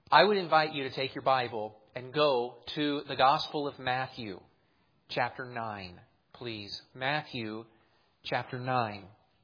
I would invite you to take your Bible and go to the Gospel of Matthew, chapter 9, please. Matthew, chapter 9.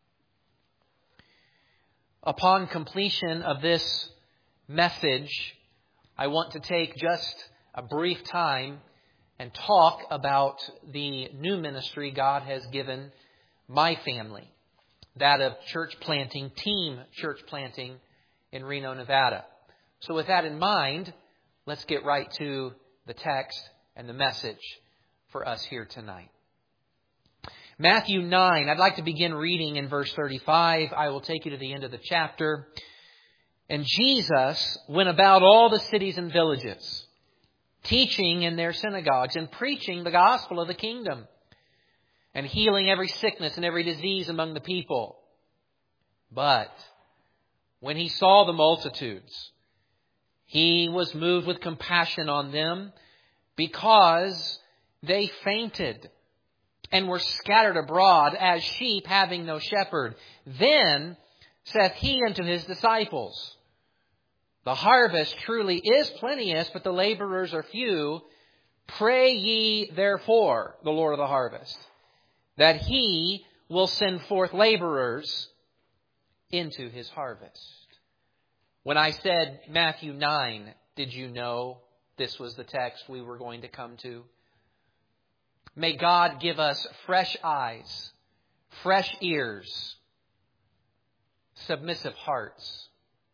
Upon completion of this message, I want to take just a brief time and talk about the new ministry God has given my family, that of church planting, team church planting in Reno, Nevada. So with that in mind, let's get right to the text and the message for us here tonight. Matthew 9, I'd like to begin reading in verse 35. I will take you to the end of the chapter. And Jesus went about all the cities and villages, teaching in their synagogues and preaching the gospel of the kingdom, and healing every sickness and every disease among the people. But when he saw the multitudes, he was moved with compassion on them, because they fainted and were scattered abroad as sheep having no shepherd. Then saith he unto his disciples, The harvest truly is plenteous, but the laborers are few. Pray ye therefore the Lord of the harvest, that he will send forth laborers into his harvest. When I said Matthew 9, did you know this was the text we were going to come to? May God give us fresh eyes, fresh ears, submissive hearts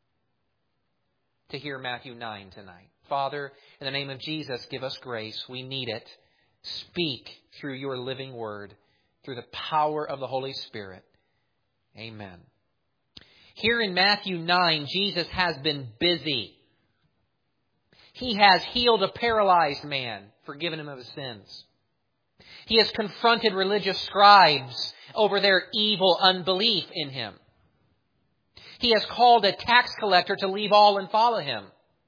to hear Matthew 9 tonight. Father, in the name of Jesus, give us grace. We need it. Speak through your living word, through the power of the Holy Spirit. Amen. Here in Matthew 9, Jesus has been busy. He has healed a paralyzed man, forgiven him of his sins. He has confronted religious scribes over their evil unbelief in him. He has called a tax collector to leave all and follow him.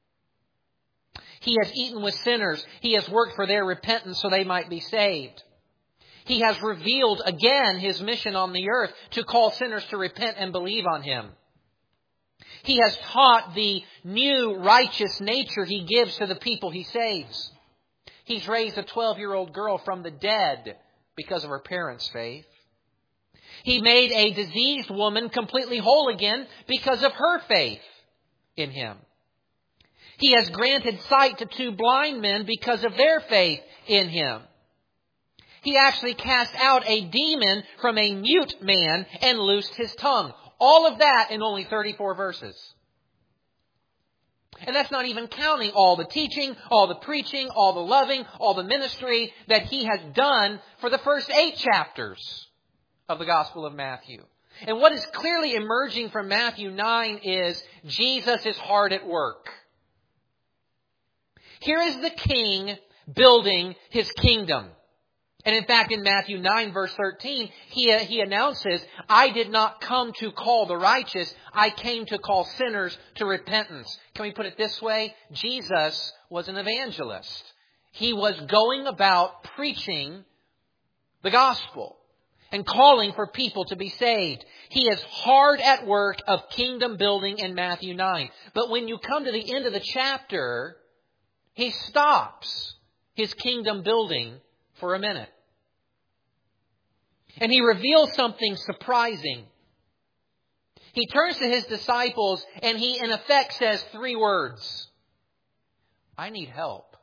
He has eaten with sinners. He has worked for their repentance so they might be saved. He has revealed again his mission on the earth to call sinners to repent and believe on him. He has taught the new righteous nature he gives to the people he saves. He's raised a 12-year-old girl from the dead because of her parents' faith. He made a diseased woman completely whole again because of her faith in him. He has granted sight to 2 blind men because of their faith in him. He actually cast out a demon from a mute man and loosed his tongue. All of that in only 34 verses. And that's not even counting all the teaching, all the preaching, all the loving, all the ministry that he has done for the first 8 chapters of the Gospel of Matthew. And what is clearly emerging from Matthew 9 is Jesus is hard at work. Here is the king building his kingdom. And in fact, in Matthew 9, verse 13, he announces, I did not come to call the righteous. I came to call sinners to repentance. Can we put it this way? Jesus was an evangelist. He was going about preaching the gospel and calling for people to be saved. He is hard at work of kingdom building in Matthew 9. But when you come to the end of the chapter, he stops his kingdom building for a minute. And he reveals something surprising. He turns to his disciples and he in effect says 3 words. I need help.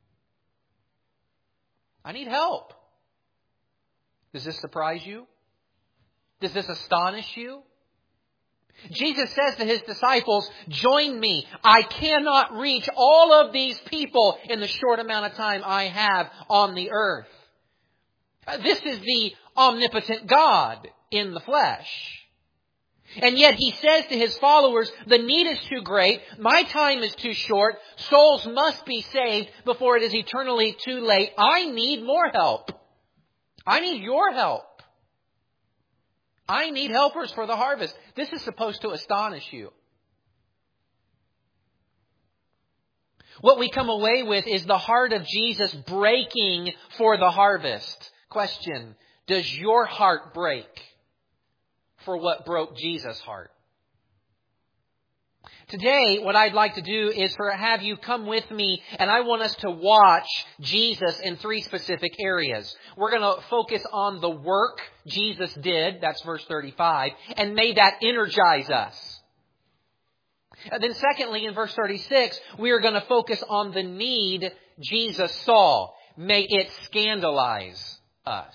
I need help. Does this surprise you? Does this astonish you? Jesus says to his disciples, join me. I cannot reach all of these people in the short amount of time I have on the earth. This is the omnipotent God in the flesh. And yet he says to his followers, the need is too great. My time is too short. Souls must be saved before it is eternally too late. I need more help. I need your help. I need helpers for the harvest. This is supposed to astonish you. What we come away with is the heart of Jesus breaking for the harvest. Question, does your heart break for what broke Jesus' heart? Today, what I'd like to do is have you come with me, and I want us to watch Jesus in 3 specific areas. We're going to focus on the work Jesus did, that's verse 35, and may that energize us. And then secondly, in verse 36, we are going to focus on the need Jesus saw. May it scandalize us.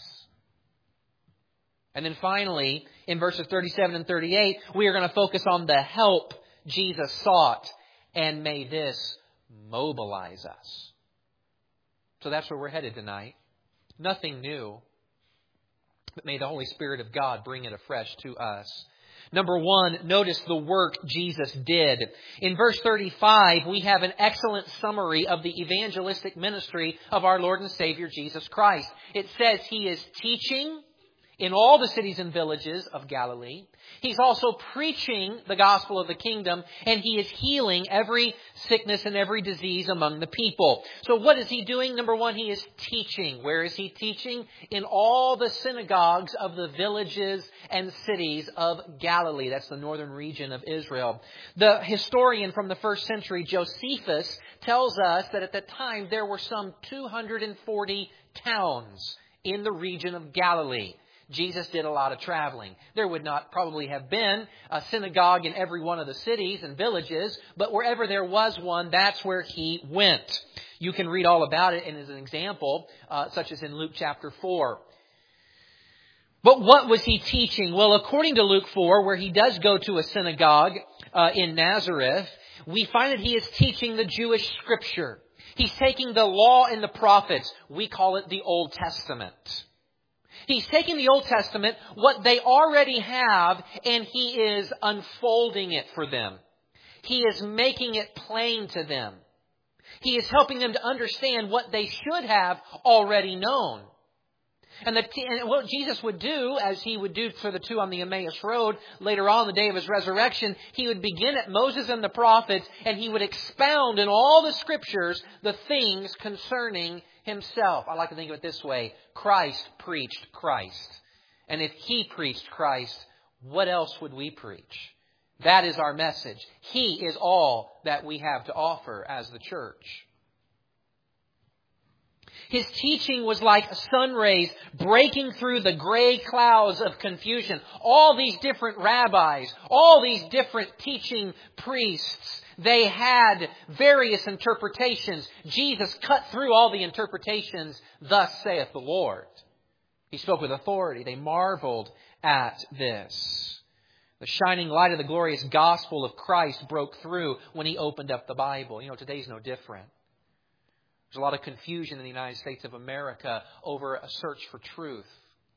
And then finally, in verses 37 and 38, we are going to focus on the help Jesus sought, and may this mobilize us. So that's where we're headed tonight. Nothing new, but may the Holy Spirit of God bring it afresh to us. Number 1, notice the work Jesus did. In verse 35, we have an excellent summary of the evangelistic ministry of our Lord and Savior Jesus Christ. It says He is teaching in all the cities and villages of Galilee. He's also preaching the gospel of the kingdom, and He is healing every sickness and every disease among the people. So what is He doing? Number 1, He is teaching. Where is He teaching? In all the synagogues of the villages and cities of Galilee. That's the northern region of Israel. The historian from the first century, Josephus, tells us that at the time there were some 240 towns in the region of Galilee. Jesus did a lot of traveling. There would not probably have been a synagogue in every one of the cities and villages, but wherever there was one, that's where He went. You can read all about it in as an example, such as in Luke chapter 4. But what was He teaching? Well, according to Luke 4, where He does go to a synagogue in Nazareth, we find that He is teaching the Jewish scripture. He's taking the law and the prophets. We call it the Old Testament. He's taking the Old Testament, what they already have, and He is unfolding it for them. He is making it plain to them. He is helping them to understand what they should have already known. And what Jesus would do, as He would do for the 2 on the Emmaus Road, later on the day of His resurrection, He would begin at Moses and the prophets, and He would expound in all the Scriptures the things concerning Himself. I like to think of it this way. Christ preached Christ. And if He preached Christ, what else would we preach? That is our message. He is all that we have to offer as the church. His teaching was like sun rays breaking through the gray clouds of confusion. All these different rabbis, all these different teaching priests, they had various interpretations. Jesus cut through all the interpretations. Thus saith the Lord. He spoke with authority. They marveled at this. The shining light of the glorious gospel of Christ broke through when He opened up the Bible. You know, today's no different. There's a lot of confusion in the United States of America over a search for truth.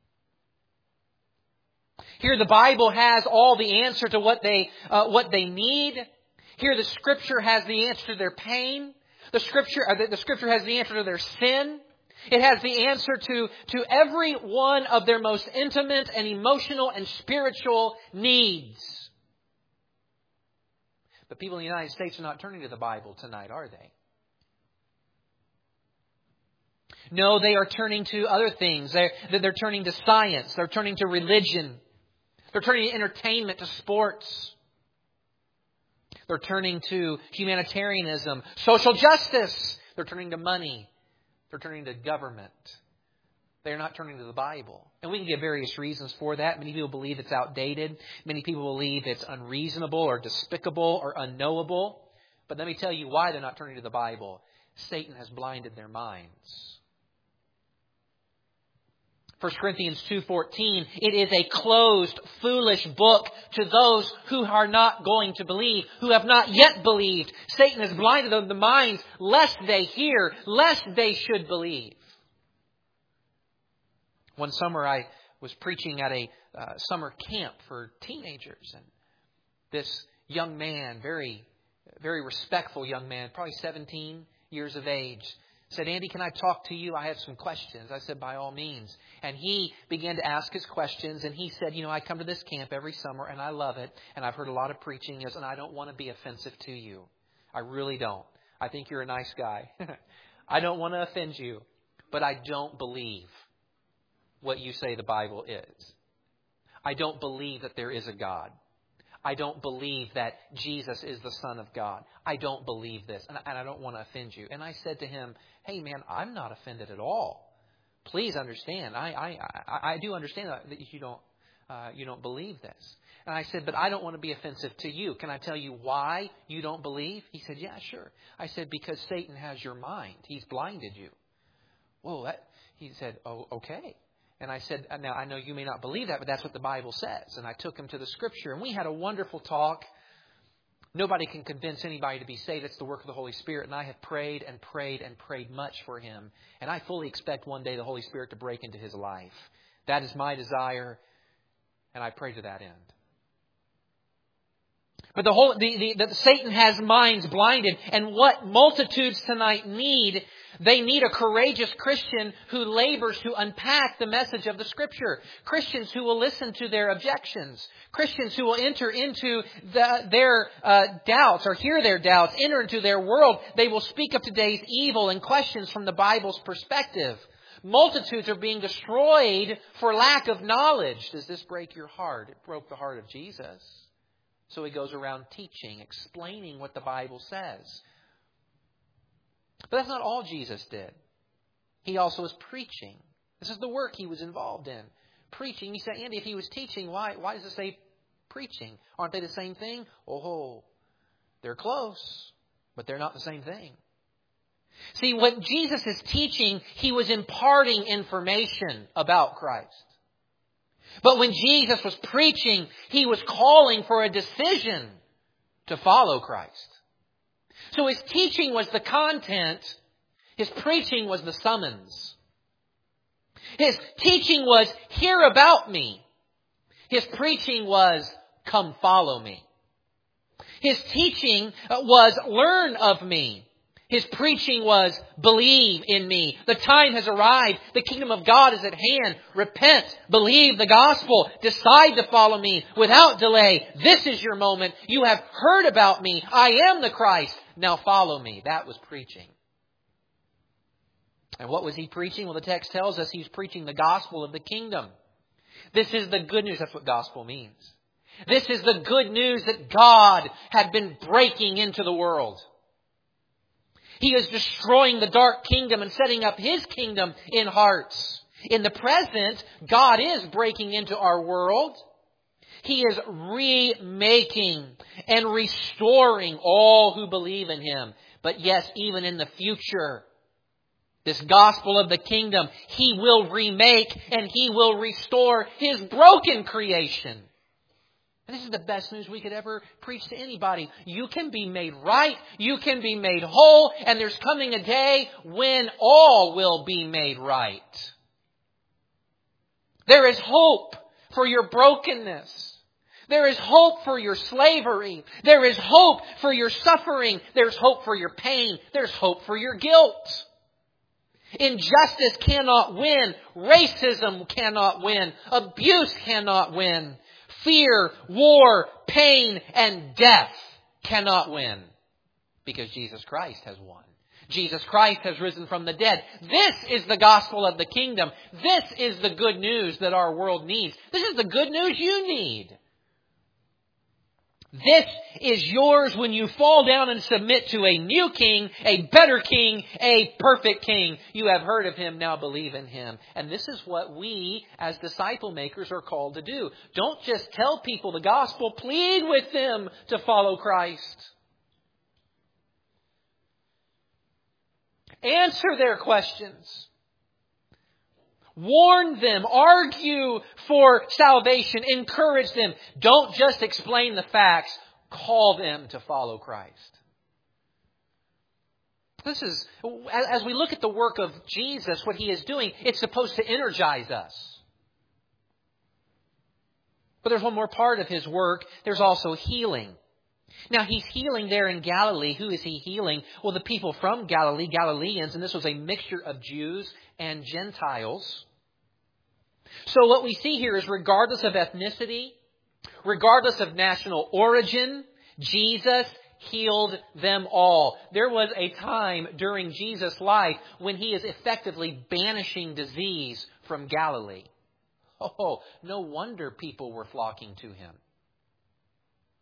Here the Bible has all the answer to what they need. Here the Scripture has the answer to their pain. The Scripture has the answer to their sin. It has the answer to every one of their most intimate and emotional and spiritual needs. But people in the United States are not turning to the Bible tonight, are they? No, they are turning to other things. They're turning to science. They're turning to religion. They're turning to entertainment, to sports. They're turning to humanitarianism, social justice. They're turning to money. They're turning to government. They're not turning to the Bible. And we can give various reasons for that. Many people believe it's outdated. Many people believe it's unreasonable or despicable or unknowable. But let me tell you why they're not turning to the Bible. Satan has blinded their minds. 1 Corinthians 2:14, it is a closed, foolish book to those who are not going to believe, who have not yet believed. Satan has blinded them the minds, lest they hear, lest they should believe. One summer I was preaching at a summer camp for teenagers. And this young man, very, very respectful young man, probably 17 years of age, said, "Andy, can I talk to you? I have some questions." I said, "By all means." And he began to ask his questions. And he said, "I come to this camp every summer and I love it. And I've heard a lot of preaching, and I don't want to be offensive to you. I really don't. I think you're a nice guy. I don't want to offend you, but I don't believe what you say the Bible is. I don't believe that there is a God. I don't believe that Jesus is the Son of God. I don't believe this, and I don't want to offend you. And I said to him, hey, man, I'm not offended at all. Please understand. I do understand that you don't believe this. And I said, but I don't want to be offensive to you. Can I tell you why you don't believe? He said, yeah, sure. I said, because Satan has your mind. He's blinded you. Whoa, he said, oh, okay. And I said, now I know you may not believe that, but that's what the Bible says. And I took him to the Scripture, and we had a wonderful talk. Nobody can convince anybody to be saved. It's the work of the Holy Spirit. And I have prayed and prayed and prayed much for him. And I fully expect one day the Holy Spirit to break into his life. That is my desire, and I pray to that end. But Satan has minds blinded. And what multitudes tonight need, they need a courageous Christian who labors to unpack the message of the Scripture. Christians who will listen to their objections. Christians who will enter into their doubts or hear their doubts, enter into their world. They will speak of today's evil and questions from the Bible's perspective. Multitudes are being destroyed for lack of knowledge. Does this break your heart? It broke the heart of Jesus. So he goes around teaching, explaining what the Bible says. But that's not all Jesus did. He also was preaching. This is the work he was involved in. Preaching. You say, Andy, if he was teaching, why does it say preaching? Aren't they the same thing? Oh, they're close, but they're not the same thing. See, what Jesus is teaching, he was imparting information about Christ. But when Jesus was preaching, he was calling for a decision to follow Christ. So his teaching was the content. His preaching was the summons. His teaching was, hear about me. His preaching was, come follow me. His teaching was, learn of me. His preaching was, believe in me. The time has arrived. The kingdom of God is at hand. Repent. Believe the gospel. Decide to follow me without delay. This is your moment. You have heard about me. I am the Christ. Now follow me. That was preaching. And what was he preaching? Well, the text tells us he's preaching the gospel of the kingdom. This is the good news. That's what gospel means. This is the good news that God had been breaking into the world. He is destroying the dark kingdom and setting up his kingdom in hearts. In the present, God is breaking into our world. He is remaking and restoring all who believe in him. But yes, even in the future, this gospel of the kingdom, he will remake and he will restore his broken creation. And this is the best news we could ever preach to anybody. You can be made right. You can be made whole. And there's coming a day when all will be made right. There is hope for your brokenness. There is hope for your slavery. There is hope for your suffering. There's hope for your pain. There's hope for your guilt. Injustice cannot win. Racism cannot win. Abuse cannot win. Fear, war, pain, and death cannot win because Jesus Christ has won. Jesus Christ has risen from the dead. This is the gospel of the kingdom. This is the good news that our world needs. This is the good news you need. This is yours when you fall down and submit to a new king, a better king, a perfect king. You have heard of him, now believe in him. And this is what we as disciple makers are called to do. Don't just tell people the gospel, plead with them to follow Christ. Answer their questions. Warn them, argue for salvation, encourage them. Don't just explain the facts, call them to follow Christ. This is, as we look at the work of Jesus, what he is doing, it's supposed to energize us. But there's one more part of his work. There's also healing. Now, he's healing there in Galilee. Who is he healing? Well, the people from Galilee, Galileans, and this was a mixture of Jews and Gentiles. So what we see here is regardless of ethnicity, regardless of national origin, Jesus healed them all. There was a time during Jesus' life when he is effectively banishing disease from Galilee. Oh, no wonder people were flocking to him.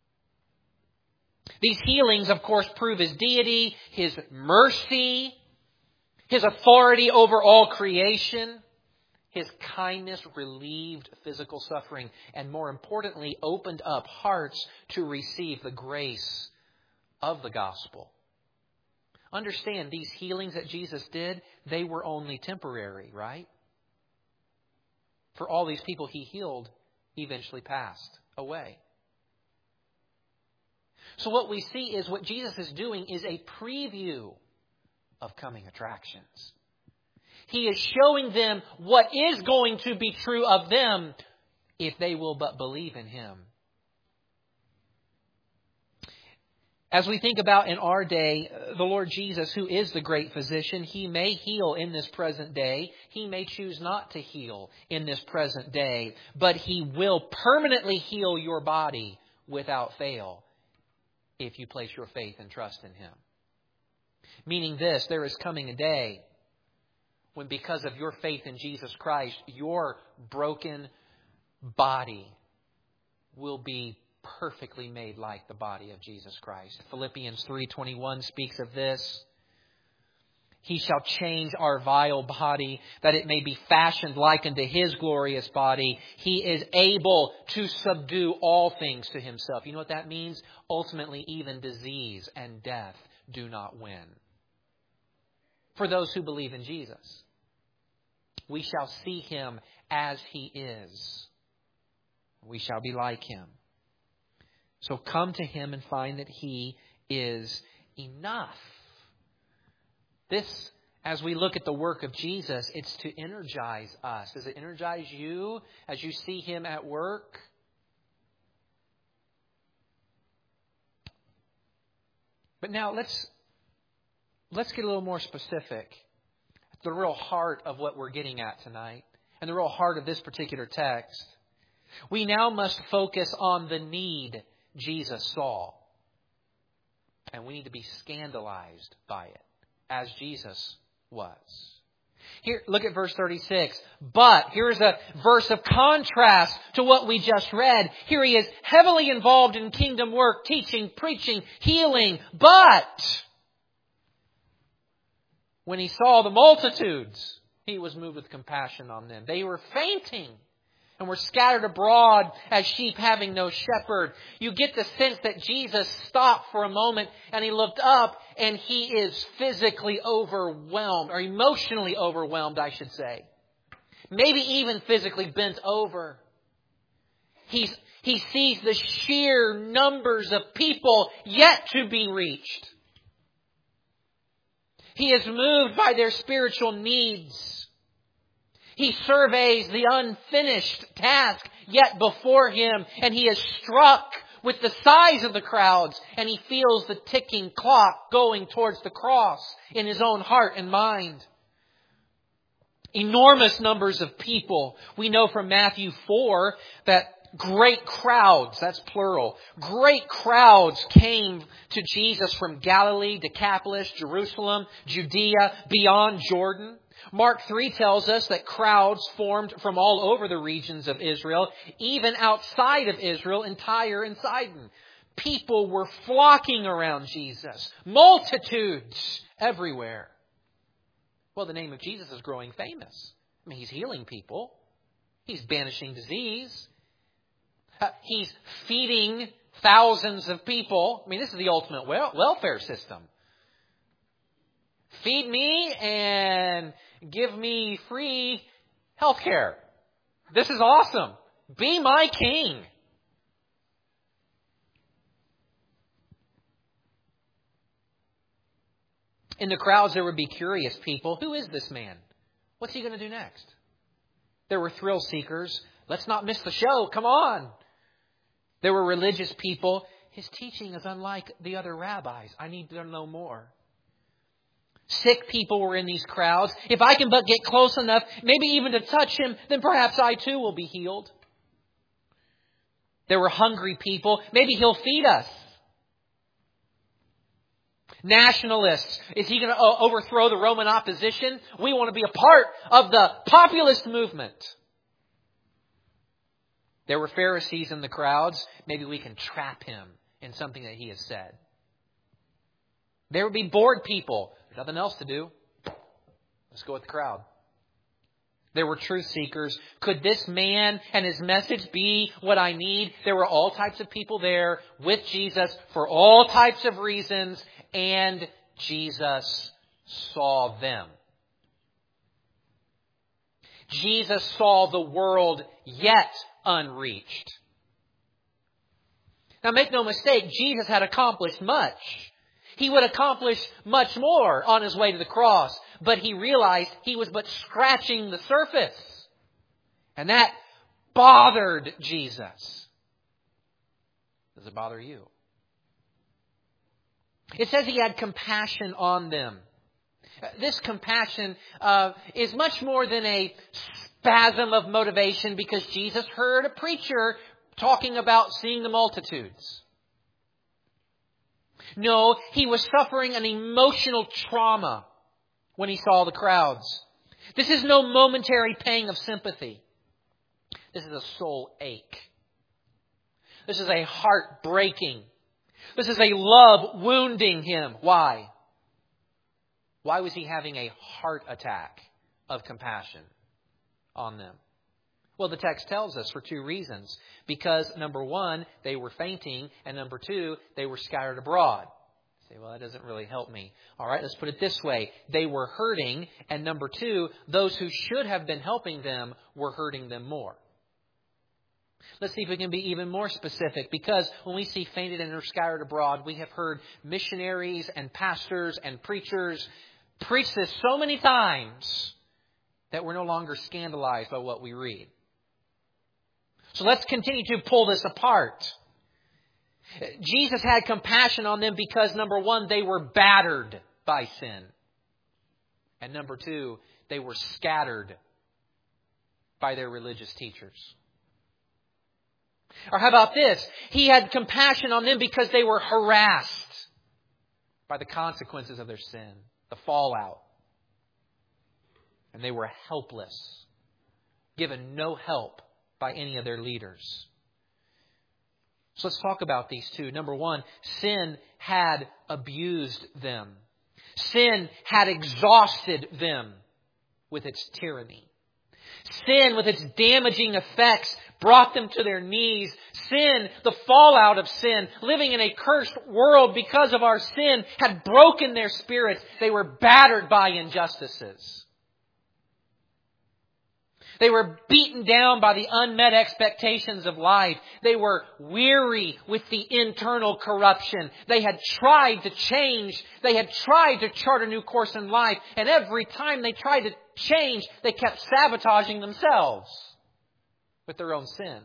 These healings, of course, prove His deity, His mercy, His authority over all creation. His kindness relieved physical suffering and, more importantly, opened up hearts to receive the grace of the gospel. Understand, these healings that Jesus did, they were only temporary, right? For all these people He healed eventually passed away. So what we see is what Jesus is doing is a preview of coming attractions. He is showing them what is going to be true of them if they will but believe in Him. As we think about in our day, the Lord Jesus, who is the great physician, He may heal in this present day. He may choose not to heal in this present day. But He will permanently heal your body without fail if you place your faith and trust in Him. Meaning this, there is coming a day when, because of your faith in Jesus Christ, your broken body will be perfectly made like the body of Jesus Christ. Philippians 3:21 speaks of this. He shall change our vile body, that it may be fashioned like unto His glorious body. He is able to subdue all things to Himself. You know what that means? Ultimately, even disease and death do not win. For those who believe in Jesus, we shall see Him as He is. We shall be like Him. So come to Him and find that He is enough. This, as we look at the work of Jesus, it's to energize us. Does it energize you as you see Him at work? But now let's get a little more specific. The real heart of what we're getting at tonight, and the real heart of this particular text. We now must focus on the need Jesus saw. And we need to be scandalized by it, as Jesus was. Here, look at verse 36. But, here's a verse of contrast to what we just read. Here He is heavily involved in kingdom work, teaching, preaching, healing. But when He saw the multitudes, He was moved with compassion on them. They were fainting and were scattered abroad as sheep having no shepherd. You get the sense that Jesus stopped for a moment and He looked up and He is physically overwhelmed, or emotionally overwhelmed, I should say. Maybe even physically bent over. He sees the sheer numbers of people yet to be reached. He is moved by their spiritual needs. He surveys the unfinished task yet before Him, and He is struck with the size of the crowds, and He feels the ticking clock going towards the cross in His own heart and mind. Enormous numbers of people. We know from Matthew 4 that great crowds, that's plural, great crowds came to Jesus from Galilee, Decapolis, Jerusalem, Judea, beyond Jordan. Mark 3 tells us that crowds formed from all over the regions of Israel, even outside of Israel, in Tyre and Sidon. People were flocking around Jesus. Multitudes everywhere. Well, the name of Jesus is growing famous. I mean, He's healing people. He's banishing disease. He's feeding thousands of people. I mean, this is the ultimate welfare system. Feed me and give me free health care. This is awesome. Be my king. In the crowds, there would be curious people. Who is this man? What's He going to do next? There were thrill seekers. Let's not miss the show. Come on. There were religious people. His teaching is unlike the other rabbis. I need to know more. Sick people were in these crowds. If I can but get close enough, maybe even to touch Him, then perhaps I too will be healed. There were hungry people. Maybe He'll feed us. Nationalists. Is He going to overthrow the Roman opposition? We want to be a part of the populist movement. There were Pharisees in the crowds. Maybe we can trap Him in something that He has said. There would be bored people. There's nothing else to do. Let's go with the crowd. There were truth seekers. Could this man and his message be what I need? There were all types of people there with Jesus for all types of reasons, and Jesus saw them. Jesus saw the world yet unreached. Now make no mistake, Jesus had accomplished much. He would accomplish much more on His way to the cross. But He realized He was but scratching the surface. And that bothered Jesus. Does it bother you? It says He had compassion on them. This compassion is much more than a spasm of motivation because Jesus heard a preacher talking about seeing the multitudes. No, He was suffering an emotional trauma when He saw the crowds. This is no momentary pang of sympathy. This is a soul ache. This is a heart breaking. This is a love wounding Him. Why? Why was He having a heart attack of compassion on them? Well, the text tells us for two reasons. Because, number one, they were fainting, and number two, they were scattered abroad. You say, well, that doesn't really help me. All right, let's put it this way. They were hurting, and number two, those who should have been helping them were hurting them more. Let's see if we can be even more specific, because when we see fainted and are scattered abroad, we have heard missionaries and pastors and preachers preach this so many times that we're no longer scandalized by what we read. So let's continue to pull this apart. Jesus had compassion on them because, number one, they were battered by sin. And number two, they were scattered by their religious teachers. Or how about this? He had compassion on them because they were harassed by the consequences of their sin, the fallout. And they were helpless, given no help by any of their leaders. So let's talk about these two. Number one, sin had abused them. Sin had exhausted them with its tyranny. Sin, with its damaging effects, brought them to their knees. Sin, the fallout of sin, living in a cursed world because of our sin, had broken their spirits. They were battered by injustices. They were beaten down by the unmet expectations of life. They were weary with the internal corruption. They had tried to change. They had tried to chart a new course in life. And every time they tried to change, they kept sabotaging themselves with their own sin.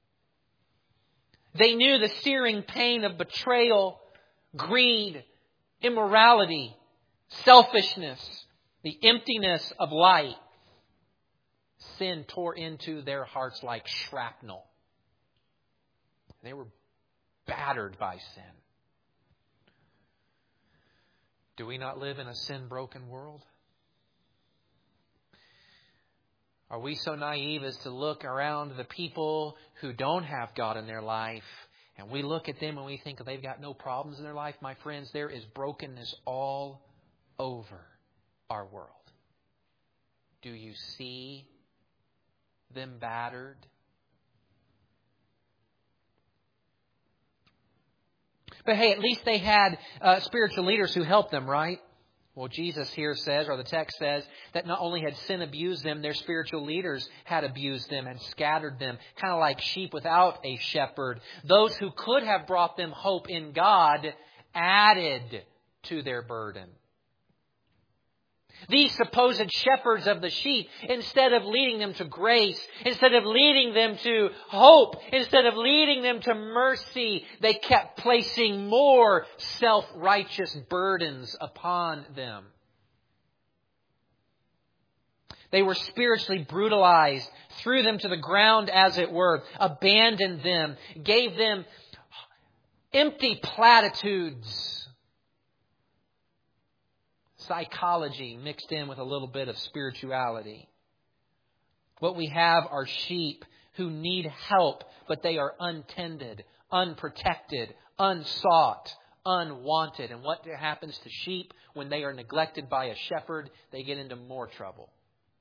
They knew the searing pain of betrayal, greed, immorality, selfishness, the emptiness of life. Sin tore into their hearts like shrapnel. They were battered by sin. Do we not live in a sin-broken world? Are we so naive as to look around the people who don't have God in their life, and we look at them and we think they've got no problems in their life? My friends, there is brokenness all over our world. Do you see them battered? But hey, at least they had spiritual leaders who helped them, right? Well, Jesus here says, or the text says, that not only had sin abused them, their spiritual leaders had abused them and scattered them, kind of like sheep without a shepherd. Those who could have brought them hope in God added to their burden. These supposed shepherds of the sheep, instead of leading them to grace, instead of leading them to hope, instead of leading them to mercy, they kept placing more self-righteous burdens upon them. They were spiritually brutalized, threw them to the ground, as it were, abandoned them, gave them empty platitudes. Psychology mixed in with a little bit of spirituality. What we have are sheep who need help, but they are untended, unprotected, unsought, unwanted. And what happens to sheep when they are neglected by a shepherd? They get into more trouble.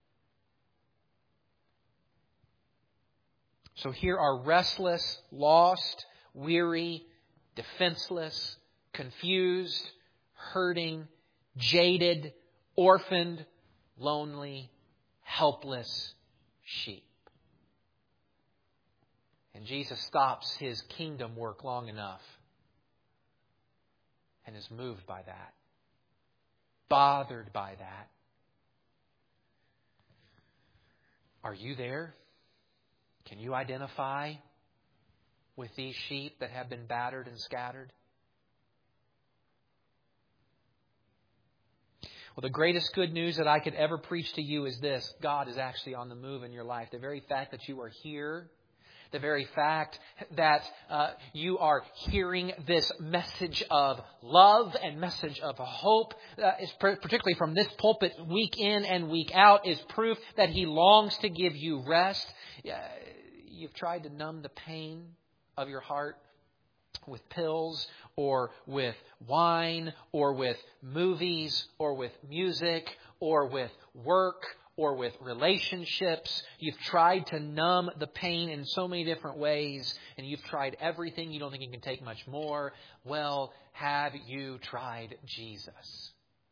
So here are restless, lost, weary, defenseless, confused, hurting, jaded, orphaned, lonely, helpless sheep. And Jesus stops His kingdom work long enough and is moved by that, bothered by that. Are you there? Can you identify with these sheep that have been battered and scattered? Well, the greatest good news that I could ever preach to you is this: God is actually on the move in your life. The very fact that you are here, the very fact that you are hearing this message of love and message of hope, is particularly from this pulpit week in and week out, is proof that He longs to give you rest. You've tried to numb the pain of your heart with pills or with wine or with movies or with music or with work or with relationships. You've tried to numb the pain in so many different ways, and you've tried everything. You don't think you can take much more. Well, have you tried Jesus?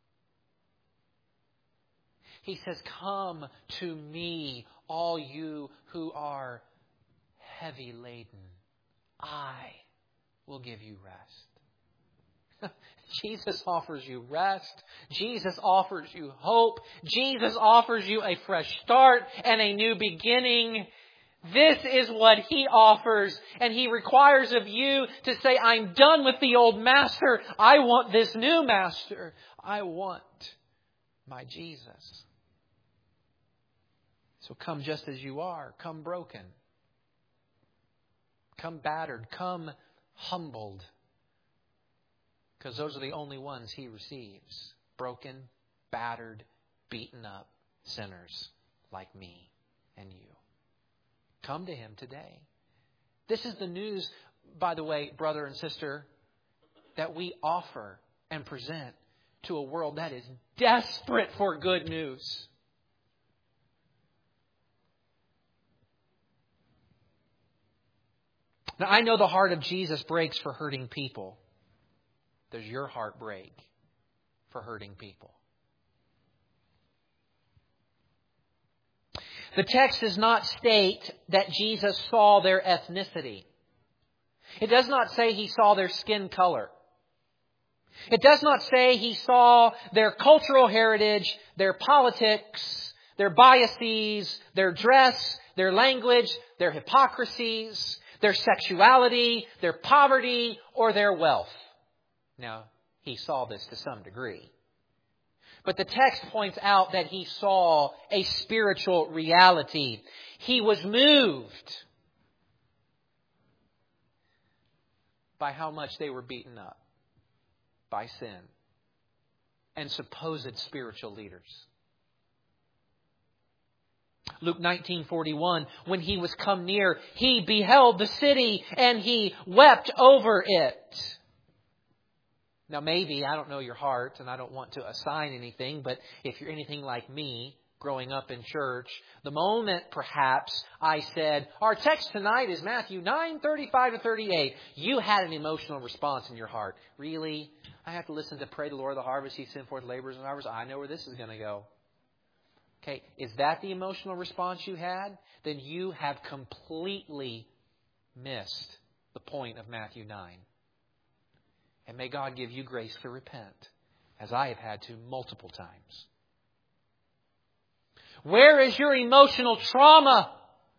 He says, "Come to me, all you who are heavy laden. I will give you rest." Jesus offers you rest. Jesus offers you hope. Jesus offers you a fresh start and a new beginning. This is what He offers. And He requires of you to say, "I'm done with the old master. I want this new master. I want my Jesus." So come just as you are. Come broken. Come battered. Come humbled. Because those are the only ones He receives. Broken, battered, beaten up sinners like me and you. Come to Him today. This is the news, by the way, brother and sister, that we offer and present to a world that is desperate for good news. Now, I know the heart of Jesus breaks for hurting people. Does your heart break for hurting people? The text does not state that Jesus saw their ethnicity. It does not say He saw their skin color. It does not say He saw their cultural heritage, their politics, their biases, their dress, their language, their hypocrisies, their sexuality, their poverty, or their wealth. Now, He saw this to some degree. But the text points out that He saw a spiritual reality. He was moved by how much they were beaten up by sin and supposed spiritual leaders. Luke 19:41, when He was come near, He beheld the city and He wept over it. Now maybe, I don't know your heart and I don't want to assign anything, but if you're anything like me, growing up in church, the moment perhaps I said, our text tonight is Matthew 9:35-38, you had an emotional response in your heart. Really? I have to listen to Pray the Lord of the Harvest, He sent forth laborers and harvest. I know where this is going to go. Okay, is that the emotional response you had? Then you have completely missed the point of Matthew 9. And may God give you grace to repent, as I have had to multiple times. Where is your emotional trauma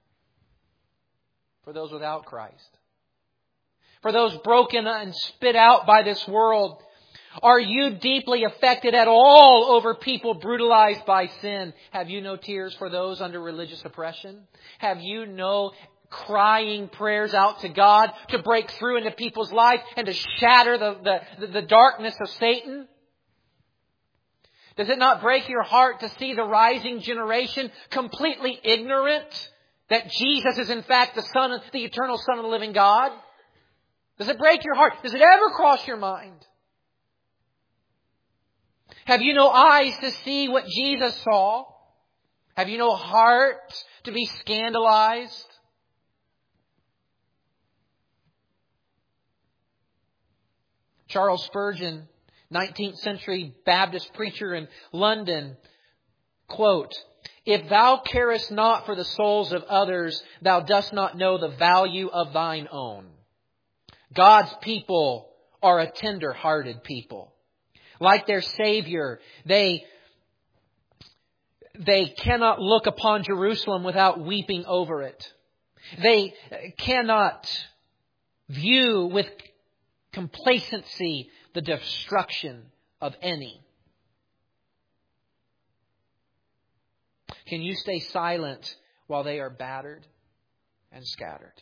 for those without Christ? For those broken and spit out by this world? Are you deeply affected at all over people brutalized by sin? Have you no tears for those under religious oppression? Have you no crying prayers out to God to break through into people's life and to shatter the darkness of Satan? Does it not break your heart to see the rising generation completely ignorant that Jesus is in fact the eternal Son of the living God? Does it break your heart? Does it ever cross your mind? Have you no eyes to see what Jesus saw? Have you no heart to be scandalized? Charles Spurgeon, 19th century Baptist preacher in London, quote, "If thou carest not for the souls of others, thou dost not know the value of thine own." God's people are a tender-hearted people. Like their Savior, they cannot look upon Jerusalem without weeping over it. They cannot view with complacency the destruction of any. Can you stay silent while they are battered and scattered?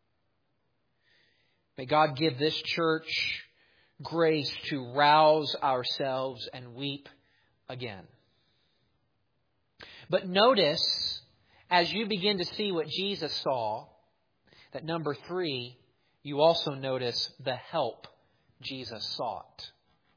May God give this church grace to rouse ourselves and weep again. But notice, as you begin to see what Jesus saw, that number 3, you also notice the help Jesus sought.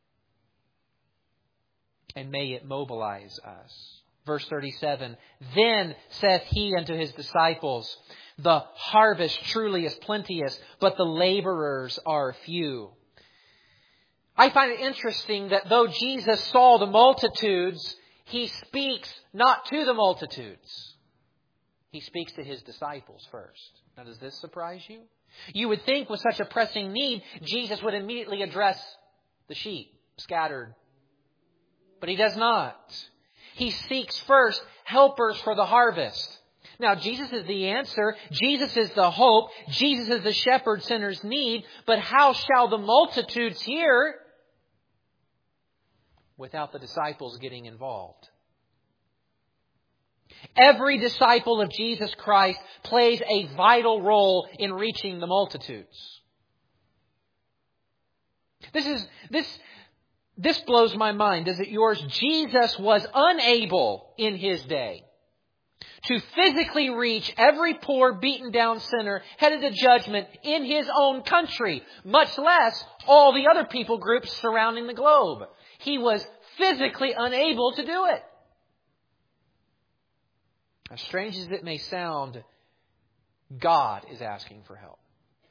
And may it mobilize us. Verse 37, "Then saith he unto his disciples, The harvest truly is plenteous, but the laborers are few." I find it interesting that though Jesus saw the multitudes, He speaks not to the multitudes. He speaks to His disciples first. Now, does this surprise you? You would think with such a pressing need, Jesus would immediately address the sheep scattered. But He does not. He seeks first helpers for the harvest. Now, Jesus is the answer. Jesus is the hope. Jesus is the shepherd sinners need. But how shall the multitudes hear without the disciples getting involved? Every disciple of Jesus Christ plays a vital role in reaching the multitudes. This blows my mind. Does it yours? Jesus was unable in His day to physically reach every poor, beaten down sinner headed to judgment in His own country, much less all the other people groups surrounding the globe. He was physically unable to do it. As strange as it may sound, God is asking for help.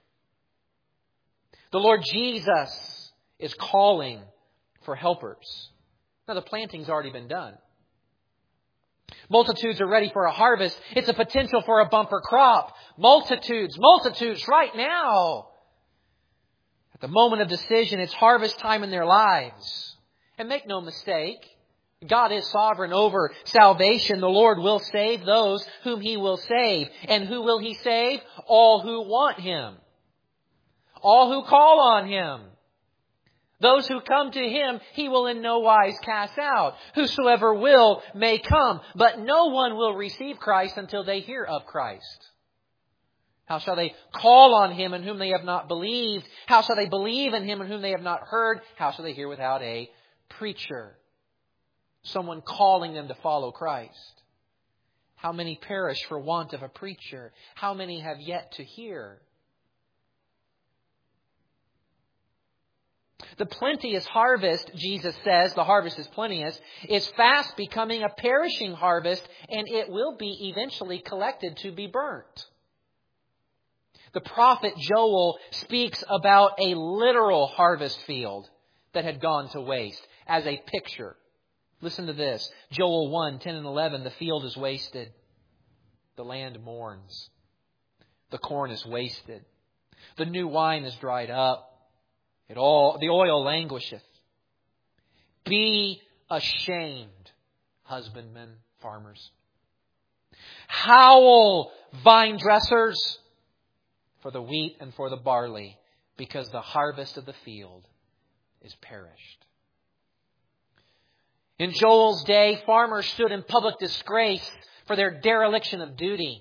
The Lord Jesus is calling for helpers. Now, the planting's already been done. Multitudes are ready for a harvest. It's a potential for a bumper crop. Multitudes right now. At the moment of decision, it's harvest time in their lives. And make no mistake, God is sovereign over salvation. The Lord will save those whom He will save. And who will He save? All who want Him. All who call on Him. Those who come to Him, He will in no wise cast out. Whosoever will may come, but no one will receive Christ until they hear of Christ. How shall they call on Him in whom they have not believed? How shall they believe in Him in whom they have not heard? How shall they hear without a preacher? Someone calling them to follow Christ. How many perish for want of a preacher? How many have yet to hear? The plenteous harvest, Jesus says, the harvest is plenteous, is fast becoming a perishing harvest, and it will be eventually collected to be burnt. The prophet Joel speaks about a literal harvest field that had gone to waste as a picture. Listen to this. Joel 1, 10 and 11, the field is wasted. The land mourns. The corn is wasted. The new wine is dried up. The oil languisheth. Be ashamed, husbandmen, farmers. Howl, vine dressers, for the wheat and for the barley, because the harvest of the field is perished. In Joel's day, farmers stood in public disgrace for their dereliction of duty.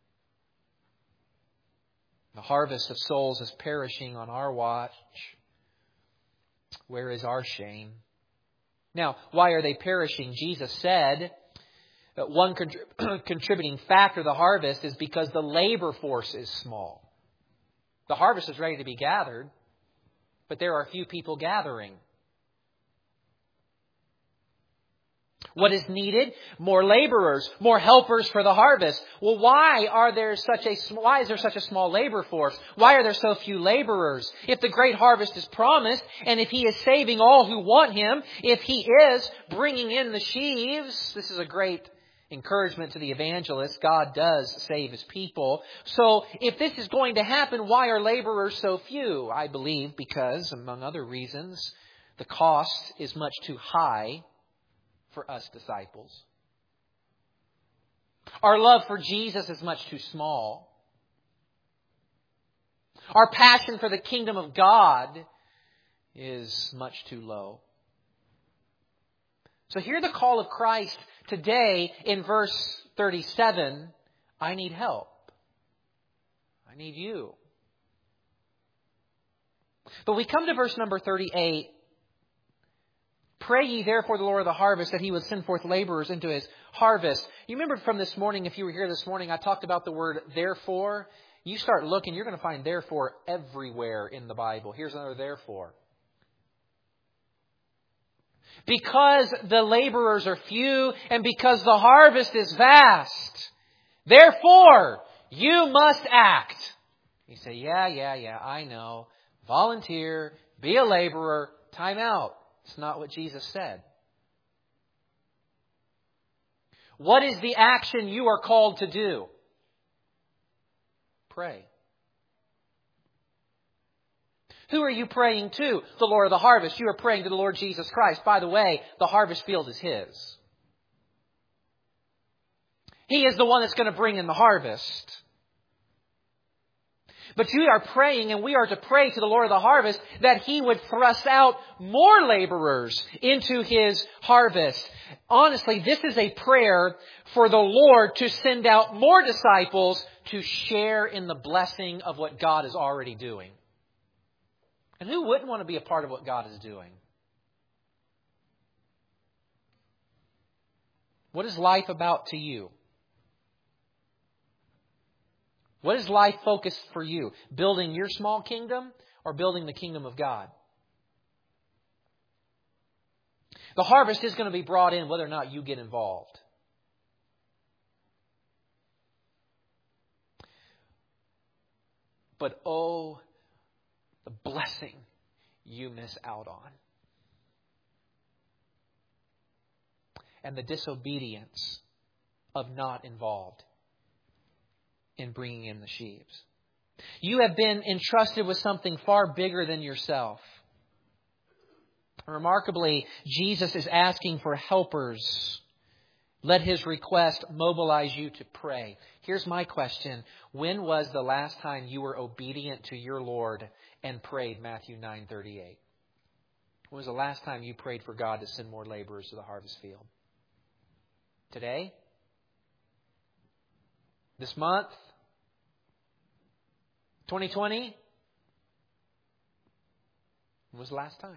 The harvest of souls is perishing on our watch. Where is our shame? Now, why are they perishing? Jesus said that one contributing factor to the harvest is because the labor force is small. The harvest is ready to be gathered, but there are few people gathering. What is needed? More laborers, more helpers for the harvest. Well, why is there such a small labor force? Why are there so few laborers? If the great harvest is promised, and if He is saving all who want Him, if He is bringing in the sheaves, this is a great encouragement to the evangelists. God does save His people. So if this is going to happen, why are laborers so few? I believe because, among other reasons, the cost is much too high for us disciples. Our love for Jesus is much too small. Our passion for the kingdom of God is much too low. So hear the call of Christ today in verse 37. I need help. I need you. But we come to verse number 38. Pray ye therefore the Lord of the harvest that He would send forth laborers into His harvest. You remember from this morning, if you were here this morning, I talked about the word therefore. You start looking, you're going to find therefore everywhere in the Bible. Here's another therefore. Because the laborers are few and because the harvest is vast, therefore you must act. You say, yeah, I know. Volunteer, be a laborer, time out. It's not what Jesus said. What is the action you are called to do? Pray. Who are you praying to? The Lord of the harvest. You are praying to the Lord Jesus Christ. By the way, the harvest field is His. He is the one that's going to bring in the harvest. But you are praying, and we are to pray to the Lord of the harvest that He would thrust out more laborers into His harvest. Honestly, this is a prayer for the Lord to send out more disciples to share in the blessing of what God is already doing. And who wouldn't want to be a part of what God is doing? What is life about to you? What is life focused for you? Building your small kingdom or building the kingdom of God? The harvest is going to be brought in whether or not you get involved. But oh, the blessing you miss out on. And the disobedience of not involved in bringing in the sheaves. You have been entrusted with something far bigger than yourself. Remarkably, Jesus is asking for helpers. Let His request mobilize you to pray. Here's my question. When was the last time you were obedient to your Lord and prayed Matthew 9:38? When was the last time you prayed for God to send more laborers to the harvest field? Today? This month? 2020? When was the last time?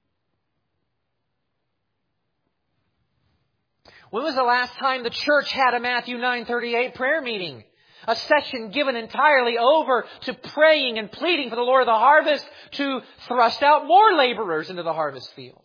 When was the last time the church had a Matthew 9:38 prayer meeting? A session given entirely over to praying and pleading for the Lord of the harvest to thrust out more laborers into the harvest field.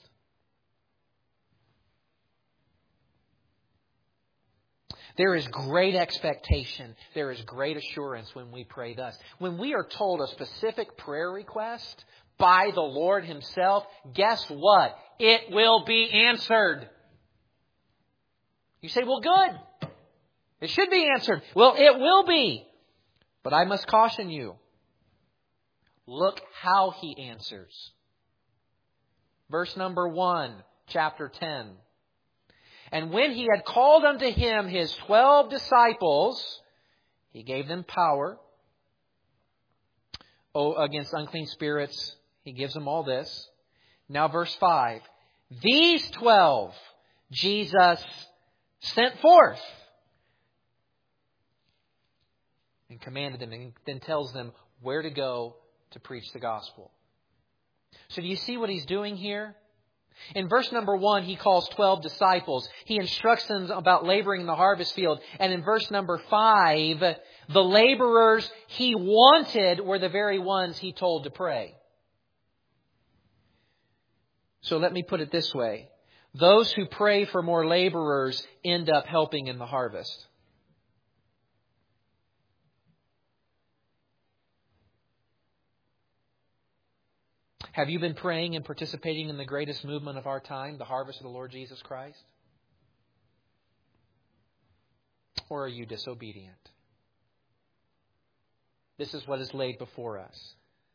There is great expectation. There is great assurance when we pray thus. When we are told a specific prayer request by the Lord Himself, guess what? It will be answered. You say, well, good. It should be answered. Well, it will be. But I must caution you. Look how He answers. Verse number 1, chapter 10. And when He had called unto Him His 12 disciples, He gave them power against unclean spirits. He gives them all this. Now verse 5. These 12 Jesus sent forth and commanded them, and then tells them where to go to preach the gospel. So do you see what He's doing here? In verse number 1, he calls 12 disciples. He instructs them about laboring in the harvest field. And in verse number 5, the laborers he wanted were the very ones he told to pray. So let me put it this way. Those who pray for more laborers end up helping in the harvest. Have you been praying and participating in the greatest movement of our time, the harvest of the Lord Jesus Christ? Or are you disobedient? This is what is laid before us.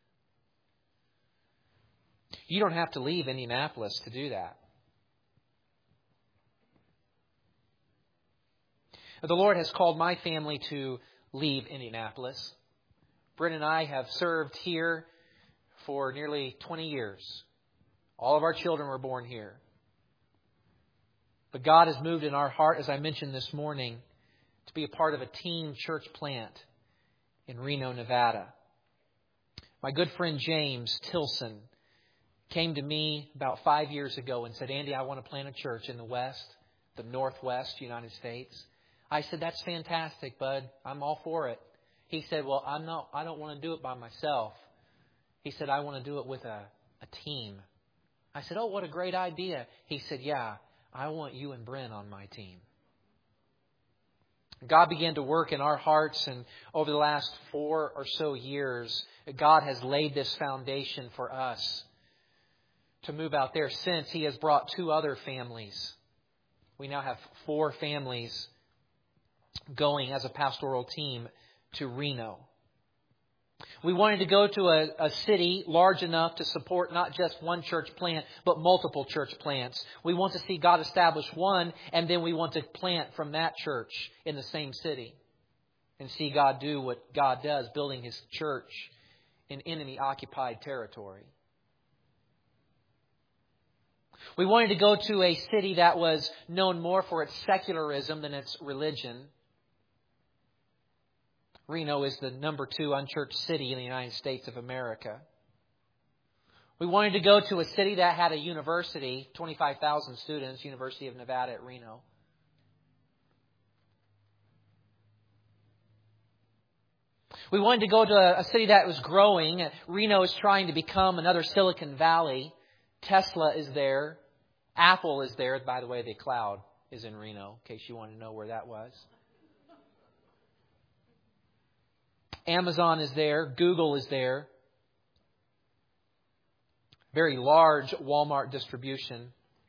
You don't have to leave Indianapolis to do that. The Lord has called my family to leave Indianapolis. Brent and I have served here for nearly 20 years. All of our children were born here. But God has moved in our heart, as I mentioned this morning, to be a part of a teen church plant in Reno, Nevada. My good friend James Tilson came to me about 5 years ago and said, Andy, I want to plant a church in the West, the Northwest United States. I said, that's fantastic, bud. I'm all for it. He said, well, I don't want to do it by myself. He said, I want to do it with a team. I said, oh, what a great idea. He said, yeah, I want you and Brent on my team. God began to work in our hearts, and over the last 4 or so years, God has laid this foundation for us to move out there. Since He has brought 2 other families. We now have 4 families going as a pastoral team to Reno. We wanted to go to a city large enough to support not just one church plant, but multiple church plants. We want to see God establish one, and then we want to plant from that church in the same city and see God do what God does, building His church in enemy-occupied territory. We wanted to go to a city that was known more for its secularism than its religion. Reno is the number 2 unchurched city in the United States of America. We wanted to go to a city that had a university, 25,000 students, University of Nevada at Reno. We wanted to go to a city that was growing. Reno is trying to become another Silicon Valley. Tesla is there. Apple is there. By the way, the cloud is in Reno, in case you want to know where that was. Amazon is there. Google is there. Very large Walmart distribution.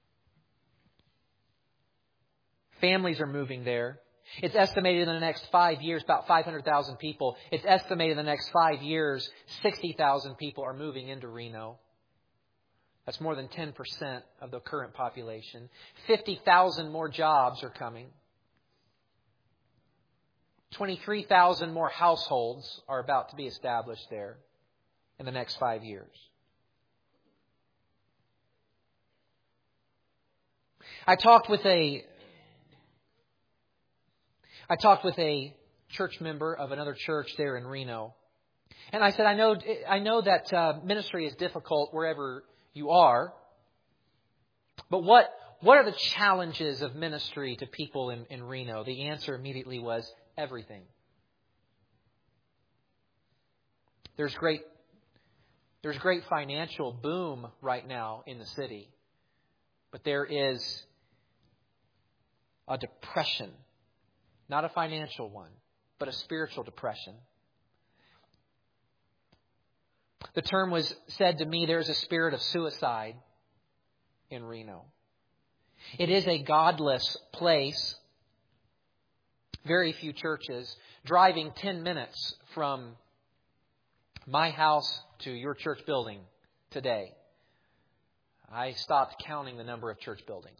Families are moving there. It's estimated in the next 5 years, about 500,000 people. It's estimated in the next 5 years, 60,000 people are moving into Reno. That's more than 10% of the current population. 50,000 more jobs are coming. 23,000 more households are about to be established there in the next 5 years. I talked with a church member of another church there in Reno. And I said, I know that ministry is difficult wherever you are. But what are the challenges of ministry to people in Reno? The answer immediately was everything. There's great financial boom right now in the city. But there is a depression. Not a financial one, but a spiritual depression. The term was said to me, there's a spirit of suicide in Reno. It is a godless place. Very few churches. Driving 10 minutes from my house to your church building today, I stopped counting the number of church buildings.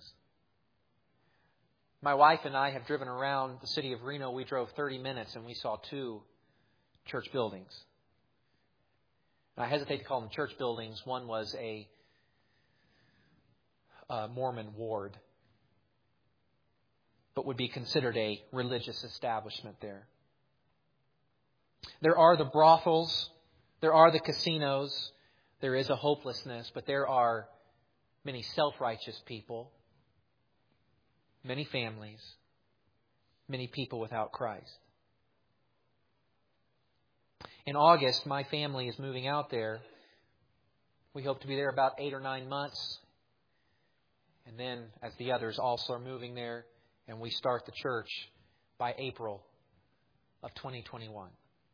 My wife and I have driven around the city of Reno. We drove 30 minutes and we saw 2 church buildings. And I hesitate to call them church buildings. One was a Mormon ward, but would be considered a religious establishment there. There are the brothels. There are the casinos. There is a hopelessness, but there are many self-righteous people, many families, many people without Christ. In August, my family is moving out there. We hope to be there about 8 or 9 months. And then, as the others also are moving there, and we start the church by April of 2021.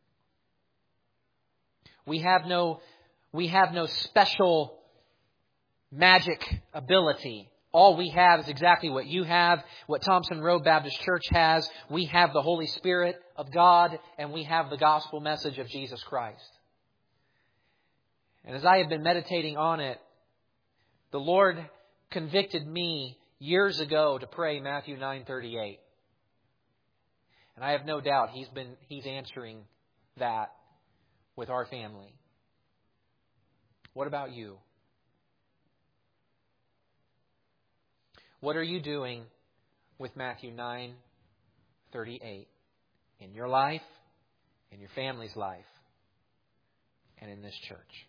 We have no special magic ability. All we have is exactly what you have, what Thompson Road Baptist Church has. We have the Holy Spirit of God, and we have the gospel message of Jesus Christ. And as I have been meditating on it, the Lord convicted me years ago to pray Matthew 9:38. And I have no doubt He's answering that with our family. What about you? What are you doing with Matthew 9:38 in your life, in your family's life, and in this church?